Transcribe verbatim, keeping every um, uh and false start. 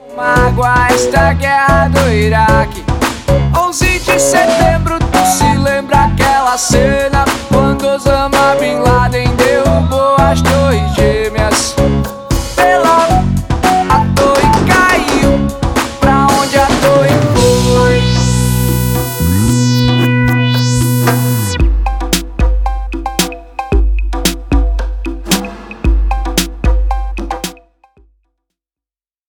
Mágoa esta guerra do Iraque. Onze de setembro, tu se lembra aquela cena?